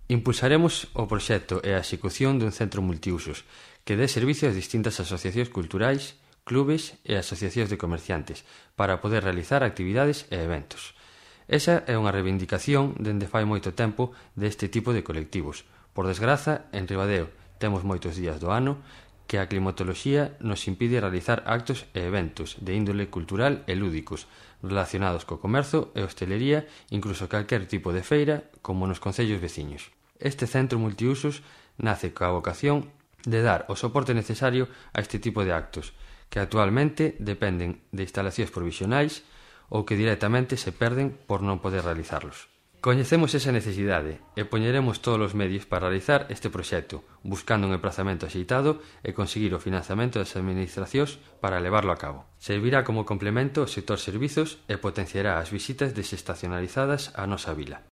Impulsaremos o proxecto e a execución dun centro multiusos que dé servicio ás distintas asociacións culturais, clubes e asociacións de comerciantes para poder realizar actividades e eventos. Esa é unha reivindicación dende fai moito tempo deste tipo de colectivos. Por desgraza, en Ribadeo temos moitos días do ano que a climatoloxía nos impide realizar actos e eventos de índole cultural e lúdicos relacionados co comercio e hostelería, incluso calquer tipo de feira, como nos concellos veciños. Este centro multiusos nace coa vocación de dar o soporte necesario a este tipo de actos, que actualmente dependen de instalacións provisionais ou que directamente se perden por non poder realizarlos. Coñecemos esa necesidade e poñeremos todos os medios para realizar este proxecto, buscando un emprazamento axeitado e conseguir o financiamento das administracións para levarlo a cabo. Servirá como complemento ao sector servizos e potenciará as visitas desestacionalizadas á nosa vila.